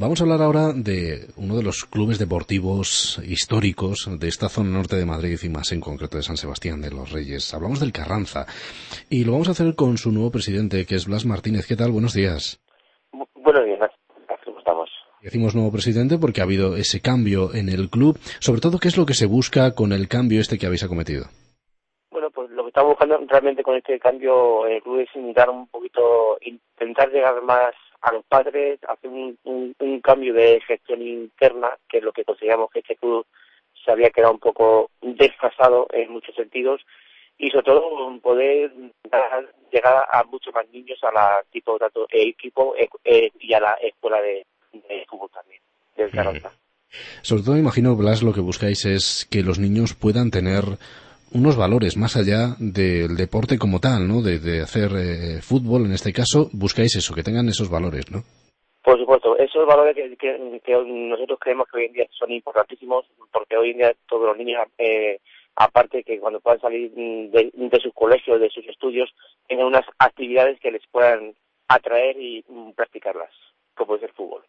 Vamos a hablar ahora de uno de los clubes deportivos históricos de esta zona norte de Madrid y más en concreto de San Sebastián de los Reyes. Hablamos del Carranza y lo vamos a hacer con su nuevo presidente, que es Blas Martínez. ¿Qué tal? Buenos días. Buenos días, ¿cómo estamos? Decimos nuevo presidente porque ha habido ese cambio en el club. Sobre todo, ¿qué es lo que se busca con el cambio que habéis acometido? Bueno, pues lo que estamos buscando realmente con este cambio en el club es intentar llegar más a los padres, hacer un cambio de gestión interna, que es lo que consideramos que este club se había quedado un poco desfasado en muchos sentidos, y sobre todo poder llegar a muchos más niños a la equipo y a la escuela de fútbol también, del Carranza. Sobre todo, me imagino, Blas, lo que buscáis es que los niños puedan tener unos valores más allá del deporte como tal, ¿no? De hacer fútbol, en este caso, buscáis eso, que tengan esos valores, ¿no? Por supuesto, esos valores que nosotros creemos que hoy en día son importantísimos, porque hoy en día todos los niños, aparte que cuando puedan salir de sus colegios, de sus estudios, tengan unas actividades que les puedan atraer y practicarlas, como puede ser fútbol.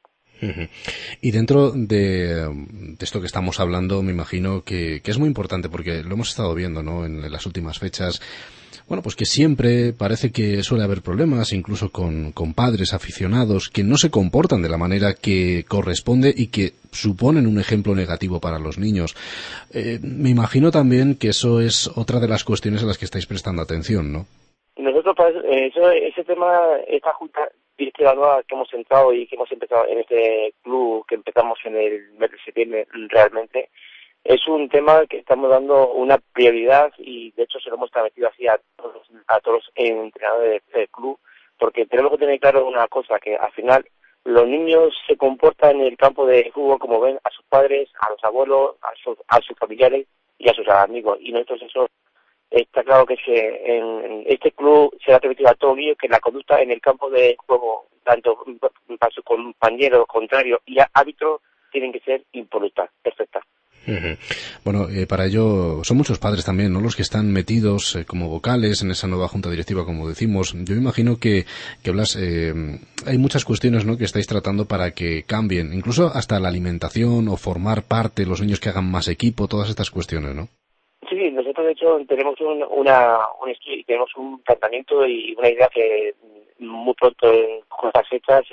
Y dentro de esto que estamos hablando, me imagino que es muy importante, porque lo hemos estado viendo, ¿no?, en las últimas fechas. Bueno, pues que siempre parece que suele haber problemas, incluso con padres aficionados que no se comportan de la manera que corresponde y que suponen un ejemplo negativo para los niños. Me imagino también que eso es otra de las cuestiones a las que estáis prestando atención, ¿no? Nosotros, ese tema, esta junta directiva nueva que hemos entrado y que hemos empezado en este club, que empezamos en el mes de septiembre realmente, es un tema que estamos dando una prioridad y de hecho se lo hemos transmitido así a todos los entrenadores del club, porque tenemos que tener claro una cosa, que al final los niños se comportan en el campo de fútbol como ven a sus padres, a los abuelos, a sus familiares y a sus amigos, y nosotros eso está claro que en este club se ha transmitido a todo niño que la conducta en el campo de juego, tanto para sus compañeros, contrarios y árbitros, tienen que ser impolutas, perfectas. Bueno, para ello son muchos padres también, ¿no?, los que están metidos como vocales en esa nueva junta directiva, como decimos. Yo imagino que Blas, hay muchas cuestiones, ¿no?, que estáis tratando para que cambien, incluso hasta la alimentación o formar parte, los niños que hagan más equipo, todas estas cuestiones, ¿no? Sí, nosotros de hecho tenemos un estudio y tenemos un tratamiento y una idea que muy pronto con estas fechas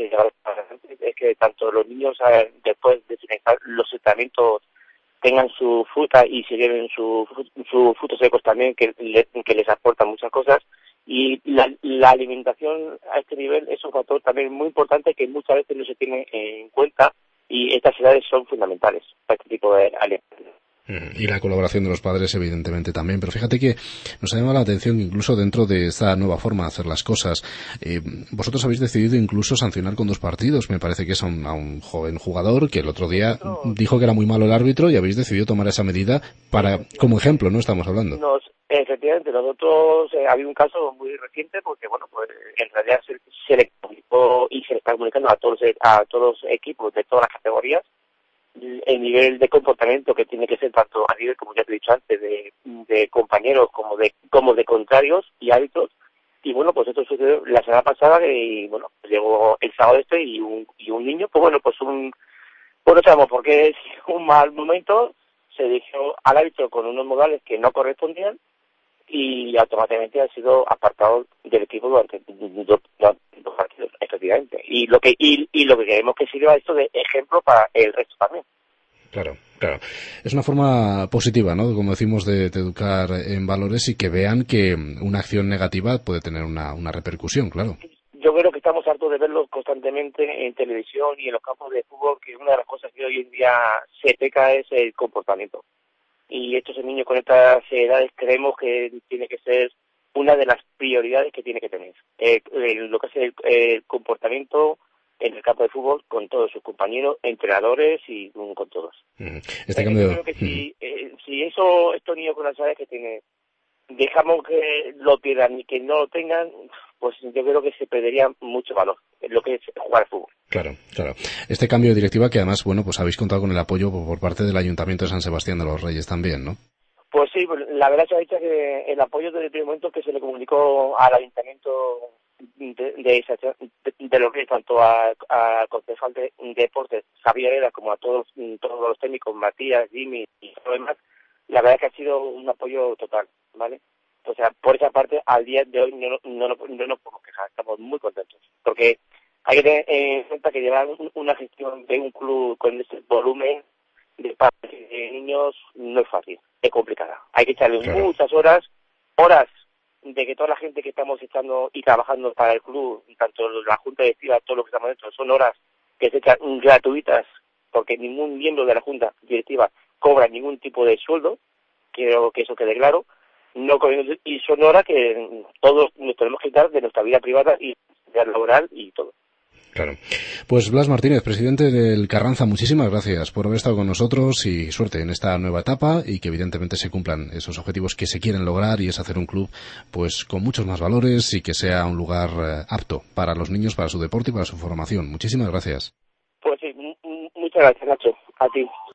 es que tanto los niños después de finalizar los tratamientos tengan su fruta y se lleven sus frutos secos también, que les aportan muchas cosas, y la alimentación a este nivel es un factor también muy importante que muchas veces no se tiene en cuenta, y estas edades son fundamentales para este tipo de alimentación. Y la colaboración de los padres, evidentemente, también. Pero fíjate que nos ha llamado la atención que incluso dentro de esta nueva forma de hacer las cosas, vosotros habéis decidido incluso sancionar con 2 partidos. Me parece que es a un joven jugador que el otro día dijo que era muy malo el árbitro, y habéis decidido tomar esa medida como ejemplo, ¿no? Estamos hablando. Efectivamente, nosotros ha habido un caso muy reciente porque, bueno, pues en realidad se le comunicó y se le está comunicando a todos los equipos de todas las categorías el nivel de comportamiento que tiene que ser tanto a nivel, como ya te he dicho antes, de compañeros como de contrarios y árbitros. Y bueno, pues esto sucedió la semana pasada y bueno, llegó el sábado y un niño, pues bueno, no sabemos por qué es un mal momento, se dirigió al árbitro con unos modales que no correspondían y automáticamente ha sido apartado del equipo durante 2 partidos, efectivamente. Y lo que queremos que sirva esto de ejemplo para el resto también. Claro. Es una forma positiva, ¿no?, como decimos, de educar en valores y que vean que una acción negativa puede tener una repercusión, claro. Yo creo que estamos hartos de verlos constantemente en televisión y en los campos de fútbol, que una de las cosas que hoy en día se peca es el comportamiento. Y estos niños con estas edades creemos que tiene que ser una de las prioridades que tiene que tener. Lo que es el comportamiento en el campo de fútbol con todos sus compañeros, entrenadores y con todos. Creo que si estos niños con las edades que tienen dejamos que lo pierdan y que no lo tengan, pues yo creo que se perdería mucho valor en lo que es jugar al fútbol. Claro. Este cambio de directiva que además, bueno, pues habéis contado con el apoyo por parte del Ayuntamiento de San Sebastián de los Reyes también, ¿no? Pues sí, la verdad se ha dicho que el apoyo desde el primer momento que se le comunicó al Ayuntamiento de lo que es tanto al concejal de deportes Javier Herrera como a todos los técnicos, Matías, Jimmy y todo lo demás, la verdad que ha sido un apoyo total, ¿vale? O sea, por esa parte, al día de hoy no nos podemos quejar, estamos muy contentos, porque hay que tener en cuenta que llevar una gestión de un club con este volumen de padres y de niños no es fácil, es complicada. Hay que echarle muchas horas de que toda la gente que estamos echando y trabajando para el club, tanto la junta directiva, todo lo que estamos dentro, son horas que se echan gratuitas, porque ningún miembro de la junta directiva cobra ningún tipo de sueldo, quiero que eso quede claro, y son horas que todos nos tenemos que quitar de nuestra vida privada y vida laboral y todo. Claro. Pues Blas Martínez, presidente del Carranza, muchísimas gracias por haber estado con nosotros y suerte en esta nueva etapa y que evidentemente se cumplan esos objetivos que se quieren lograr, y es hacer un club pues con muchos más valores y que sea un lugar apto para los niños, para su deporte y para su formación. Muchísimas gracias. Pues sí, muchas gracias, Nacho. A ti.